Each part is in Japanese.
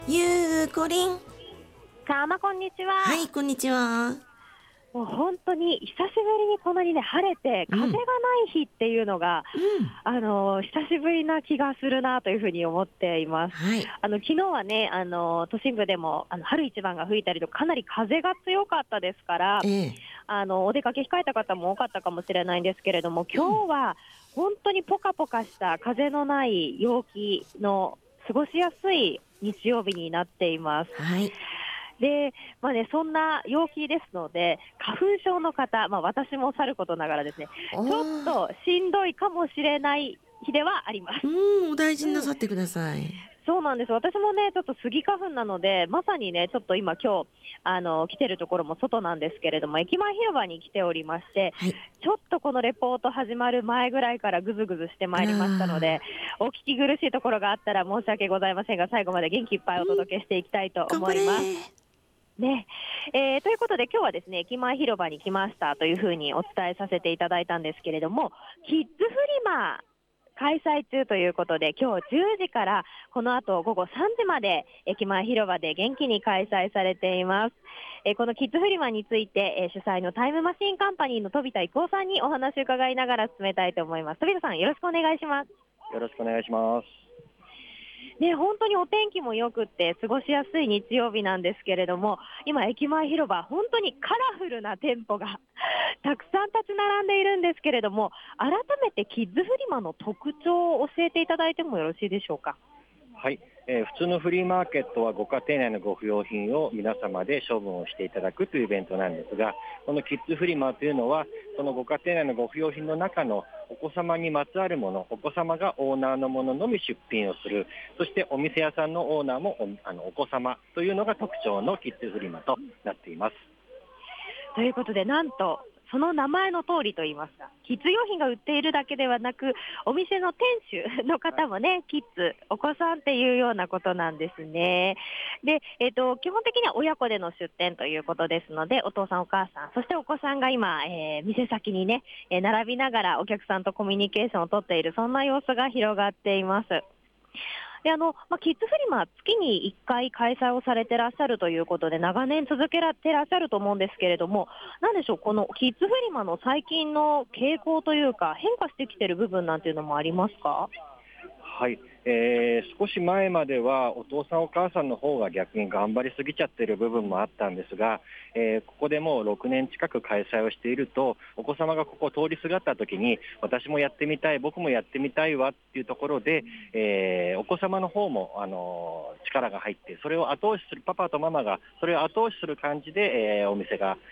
ゆうこりん。 かまこんにちは。 はい、こんにちは。 もう本当に久しぶりにこんなにね、晴れて風がない日っていうのが、久しぶりな気がするなというふうに思っています。 はい。 昨日はね、都心部でも春一番が吹いたりとかなり風が強かったですから、 ええ。 お出かけ控えた方も多かったかもしれないんですけれども、今日は本当にポカポカした風のない陽気の過ごしやすい日曜日になっています。 はい。 で、そんな陽気ですので、花粉症の方、私もさることながらですね、ちょっおー。 としんどいかもしれない日ではあります。 お大事にうん、 なさってください。 そうなんです。私もね、ちょっとスギ花粉なので、まさにね、ちょっと今日、来てるところも外なんですけれども、駅前広場に来ておりまして、 はい。 ちょっとこのレポート始まる前ぐらいからぐずぐずしてまいりましたので、お聞き苦しいところがあったら申し訳ございませんが、最後まで元気いっぱいお届けしていきたいと頑張れ思います。 ー。 ねということで今日はですね、駅前広場に来ましたというふうにお伝えさせていただいたんですけれども、キッズフリマ開催中ということで、今日10時からこの後午後3時まで駅前広場で元気に開催されています。このキッズフリマについて、主催のタイムマシーンカンパニーの飛田郁夫さんにお話を伺いながら進めたいと思います。飛田さん、よろしくお願いします。 よろしくお願いします。 ね、本当にお天気も良くって過ごしやすい日曜日なんですけれども、今駅前広場本当にカラフルな店舗がたくさん立ち並んでいるんですけれども、改めてキッズフリマの特徴を教えていただいてもよろしいでしょうか。 はい、普通のフリーマーケットはご家庭内のご不要品を皆様で処分をしていただくというイベントなんですが、このキッズフリマというのはそのご家庭内のご不要品の中のお子様にまつわるもの、お子様がオーナーのもののみ出品をする、そしてお店屋さんのオーナーもお子様というのが特徴のキッズフリマとなっています。 ということで、なんとその名前の通りといいますか、キッズ用品が売っているだけではなく、お店の店主の方もね、キッズ、お子さんっていうようなことなんですね。で、基本的には親子での出店ということですので、お父さんお母さん、そしてお子さんが今、店先にね、並びながらお客さんとコミュニケーションをとっている、そんな様子が広がっています。でキッズフリマ、月に1回開催をされてらっしゃるということで、長年続けてらっしゃると思うんですけれども、なんでしょう、このキッズフリマの最近の傾向というか、変化してきてる部分なんていうのもありますか？ はい、少し前まではお父さんお母さんの方が逆に頑張りすぎちゃっている部分もあったんですが、ここでもう6年近く開催をしていると、お子様がここを通りすがった時に私もやってみたい、僕もやってみたいわっていうところで、お子様の方も力が入って、それを後押しする、パパとママがそれを後押しする感じで、お店が、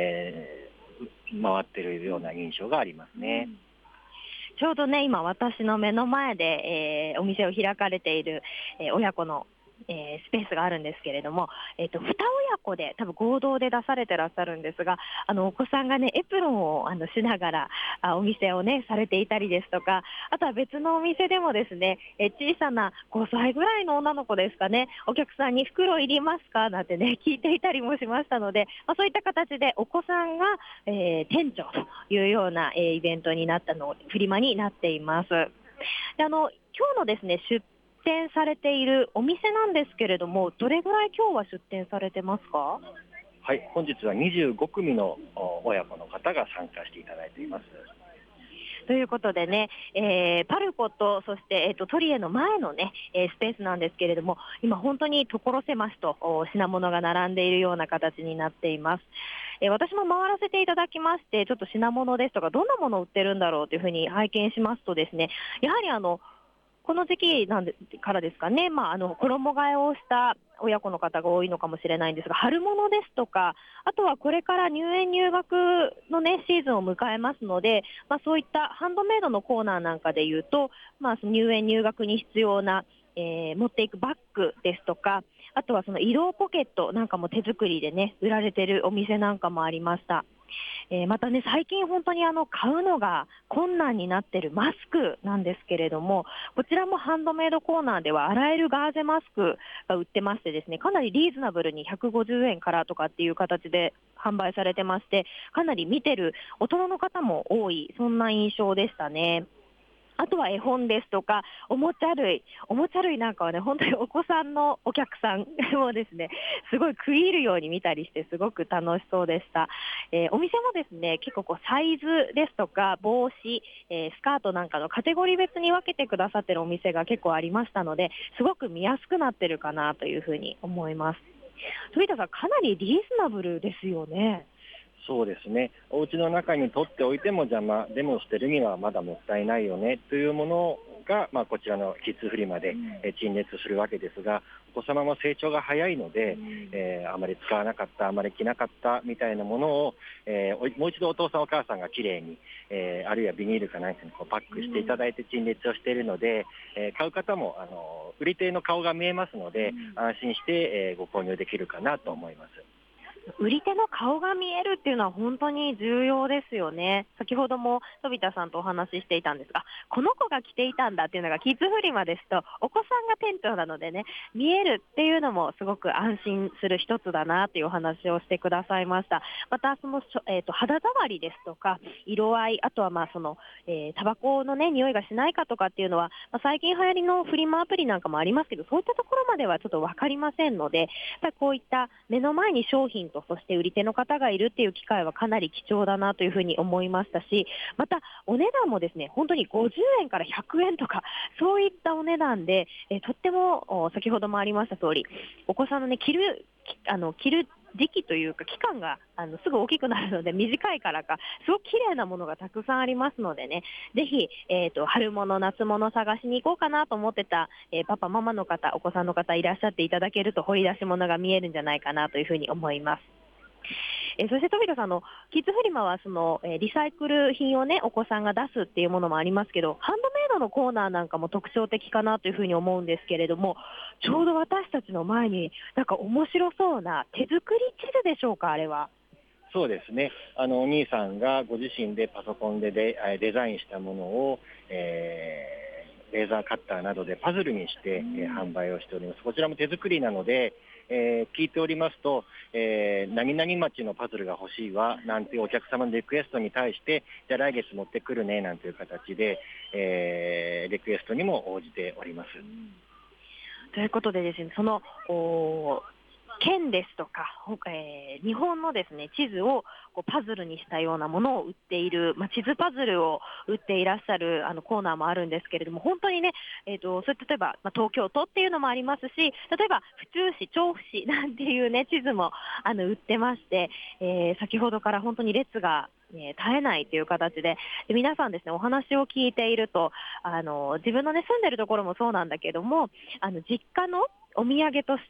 回っているような印象がありますね。 ちょうどね、今私の目の前で、お店を開かれている、親子の、スペースがあるんですけれども、2親子で多分合同で出されてらっしゃるんですが、お子さんがね、エプロンをしながらお店をね、されていたりですとか、あとは別のお店でもですね、小さな5歳ぐらいの女の子ですかね、お客さんに袋いりますかなんてね、聞いていたりもしましたので、そういった形でお子さんが、店長というような、イベントになったの、フリマになっています。で今日のですね、出店されているお店なんですけれども、どれぐらい今日は出店されてますか？ はい、本日は25組の親子の方が参加していただいています。 ということでね、パルコと、そして、トリエの前のね、スペースなんですけれども、今本当に所狭しと品物が並んでいるような形になっています。私も回らせていただきまして、ちょっと品物ですとか、どんなものを売ってるんだろうというふうに拝見しますとですね、やはりこの時期からですかね、衣替えをした親子の方が多いのかもしれないんですが、春物ですとか、あとはこれから入園入学のね、シーズンを迎えますので、そういったハンドメイドのコーナーなんかでいうと、その入園入学に必要な、持っていくバッグですとか、あとはその色ポケットなんかも手作りでね、売られてるお店なんかもありました。またね、最近本当に買うのが困難になっているマスクなんですけれども、こちらもハンドメイドコーナーでは洗えるガーゼマスクが売ってましてですね、かなりリーズナブルに150円からとかっていう形で販売されてまして、かなり見てる大人の方も多い、そんな印象でしたね。 あとは絵本ですとか、おもちゃ類なんかはね、本当にお子さんのお客さんもですね、すごい食い入るように見たりして、すごく楽しそうでした。お店もですね、結構サイズですとか、帽子、スカートなんかのカテゴリー別に分けてくださってるお店が結構ありましたので、すごく見やすくなってるかなというふうに思います。飛田さん、かなりリーズナブルですよね。 そうですね。お家の中に取っておいても邪魔でも捨てるにはまだもったいないよねというものが、こちらのキッズフリマで陳列するわけですが、お子様も成長が早いので、あまり使わなかった、あまり着なかったみたいなものを、もう一度お父さんお母さんがきれいに、あるいはビニールか何かにパックしていただいて陳列をしているので、買う方も売り手の顔が見えますので、安心して、ご購入できるかなと思います。 売り手の顔が見えるっていうのは本当に重要ですよね。先ほども飛田さんとお話ししていたんですが、この子が着ていたんだっていうのがキッズフリマですと、お子さんが店長なのでね、見えるっていうのもすごく安心する一つだなっていうお話をしてくださいました。またその、肌触りですとか色合い、あとはタバコのね匂いがしないかとかっていうのは、最近流行りのフリマアプリなんかもありますけど、そういったところまではちょっと分かりませんので、やっぱりこういった目の前に商品とそして売り手の方がいるっていう機会はかなり貴重だなというふうに思いましたし、またお値段もですね、本当に50円から100円とかそういったお値段で、とっても先ほどもありました通り、お子さんのね着る時期というか期間がすぐ大きくなるので、短いからかすごく綺麗なものがたくさんありますのでね、ぜひ、春物夏物探しに行こうかなと思ってた、パパママの方、お子さんの方いらっしゃっていただけると掘り出し物が見えるんじゃないかなというふうに思います。そして飛田さんのキッズフリマはリサイクル品をねお子さんが出すっていうものもありますけど、ハンドメイドのコーナーなんかも特徴的かなというふうに思うんですけれども、ちょうど私たちの前になんか面白そうな手作り地図でしょうか、あれは。 そうですね。お兄さんがご自身でパソコンでデザインしたものを、レーザーカッターなどでパズルにして、販売をしております。こちらも手作りなので、聞いておりますと、何々町のパズルが欲しいわなんていうお客様のリクエストに対して、じゃあ来月持ってくるねなんていう形で、リクエストにも応じております。 ということでですね、県ですとか、日本のですね地図をパズルにしたようなものを売っている、地図パズルを売っていらっしゃるコーナーもあるんですけれども、本当にね、それ例えば、東京都っていうのもありますし、例えば府中市、調布市なんていうね地図も売ってまして、先ほどから本当に列が絶えないという形で、皆さんですねお話を聞いていると、自分のね住んでるところもそうなんだけども、実家のお土産として、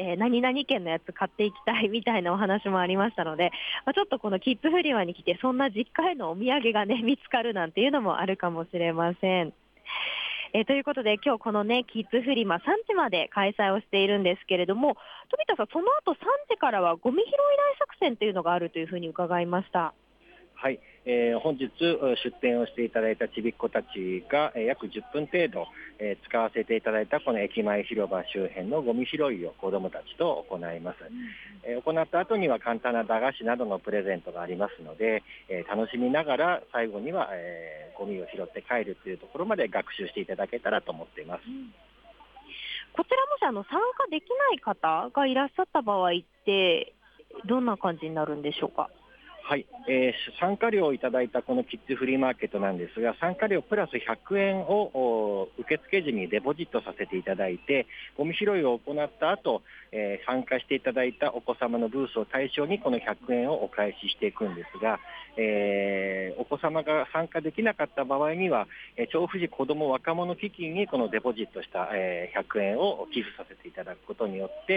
何々県のやつ買っていきたいみたいなお話もありましたので、ちょっとこのキッズフリマに来てそんな実家へのお土産がね見つかるなんていうのもあるかもしれません。ということで今日このねキッズフリマ3時まで開催をしているんですけれども、飛田さんその後3時からはゴミ拾い大作戦というのがあるというふうに伺いました。 はい、本日出店をしていただいたちびっ子たちが、約10分程度、使わせていただいたこの駅前広場周辺のゴミ拾いを子どもたちと行います。行った後には簡単な駄菓子などのプレゼントがありますので、楽しみながら最後には、ゴミを拾って帰るというところまで学習していただけたらと思っています。 こちらもし参加できない方がいらっしゃった場合ってどんな感じになるんでしょうか。 はい、参加料をいただいたこのキッズフリーマーケットなんですが、参加料プラス100円を受付時にデポジットさせていただいて、ゴミ拾いを行った後、参加していただいたお子様のブースを対象にこの100円をお返ししていくんですが、お子様が参加できなかった場合には、調布市子ども若者基金にこのデポジットした、100円を寄付させていただくことによって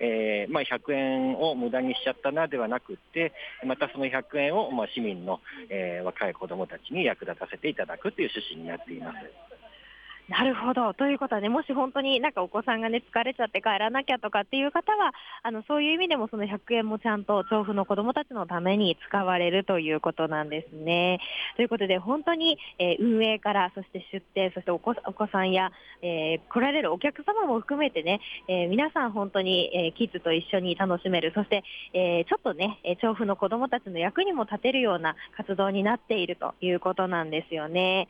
、100円を無駄にしちゃったなではなくって、またその100円を、市民の、若い子どもたちに役立たせていただくという趣旨になっています。 なるほど。ということはね、もし本当になんかお子さんがね疲れちゃって帰らなきゃとかっていう方は、そういう意味でもその100円もちゃんと調布の子どもたちのために使われるということなんですね。ということで本当に、運営からそして出店、そしてお子さんや、来られるお客様も含めてね、皆さん本当に、キッズと一緒に楽しめる、そして、ちょっとね調布の子どもたちの役にも立てるような活動になっているということなんですよね。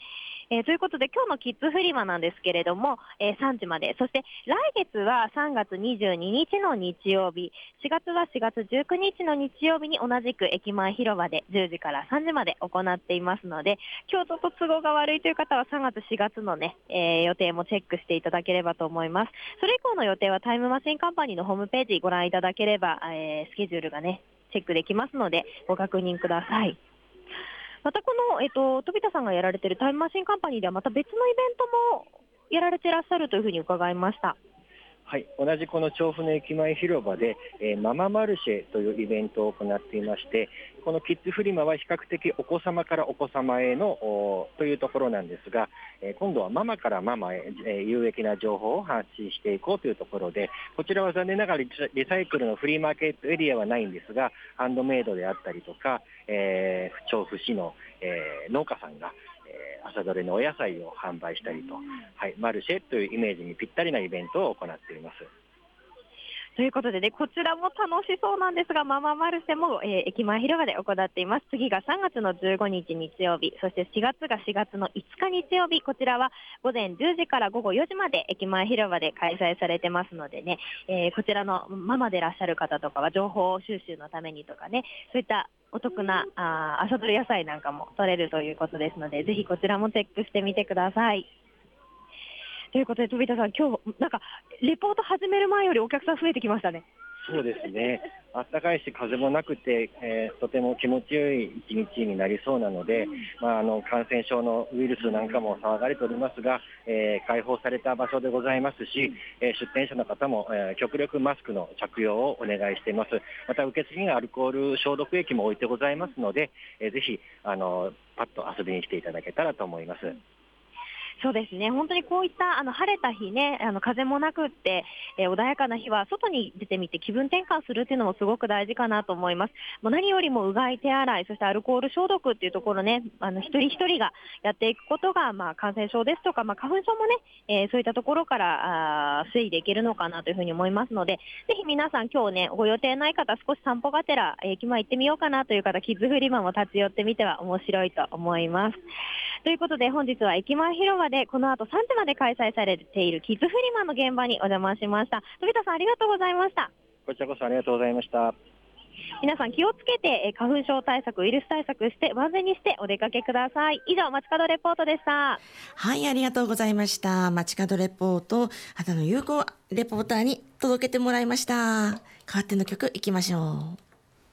ということで、今日のキッズフリマなんですけれども、3時まで、そして来月は3月22日の日曜日、4月は4月19日の日曜日に同じく駅前広場で10時から3時まで行っていますので、今日ちょっと都合が悪いという方は3月4月のね、予定もチェックしていただければと思います。それ以降の予定はタイムマシンカンパニーのホームページご覧いただければ、スケジュールがね、チェックできますので、ご確認ください。またこの、飛田さんがやられているタイムマシンカンパニーではまた別のイベントもやられていらっしゃるというふうに伺いました。 はい、同じこの調布の駅前広場で、マママルシェというイベントを行っていまして、このキッズフリマは比較的お子様からお子様へのというところなんですが、今度はママからママへ、有益な情報を発信していこうというところで、こちらは残念ながらリサイクルのフリーマーケットエリアはないんですが、ハンドメイドであったりとか、調布市の、農家さんが朝どれのお野菜を販売したりと、はい、マルシェというイメージにぴったりなイベントを行っています。 ということでね、こちらも楽しそうなんですが、マママルシェも、駅前広場で行っています。次が3月の15日日曜日、そして4月が4月の5日日曜日、こちらは午前10時から午後4時まで駅前広場で開催されてますのでね、こちらのママでいらっしゃる方とかは情報収集のためにとかね、そういったお得な朝どれ野菜なんかも取れるということですので、ぜひこちらもチェックしてみてください。ということで、飛田さん、今日なんかレポート始める前よりお客さん増えてきましたね。 そうですね、暖かいし風もなくて、とても気持ちよい一日になりそうなので、感染症のウイルスなんかも騒がれておりますが、開放された場所でございますし、出店者の方も、極力マスクの着用をお願いしています。また受付にはアルコール消毒液も置いてございますので、ぜひパッと遊びに来ていただけたらと思います。 そうですね、本当にこういった晴れた日ね、風もなくって、穏やかな日は外に出てみて気分転換するっていうのもすごく大事かなと思います。もう何よりもうがい手洗い、そしてアルコール消毒っていうところね、一人一人がやっていくことが、感染症ですとか、花粉症もね、そういったところから防いでいけるのかなというふうに思いますので、ぜひ皆さん今日ね、ご予定ない方、少し散歩がてら駅前行ってみようかなという方、キッズフリマも立ち寄ってみては面白いと思います。ということで、本日は駅前広場でこの後3時まで開催されているキッズフリマの現場にお邪魔しました。飛田さん、ありがとうございました。 こちらこそありがとうございました。 皆さん気をつけて花粉症対策、ウイルス対策して万全にしてお出かけください。以上、街角レポートでした。 はい、ありがとうございました。街角レポート、畑野優子レポーターに届けてもらいました。代わっての曲いきましょう。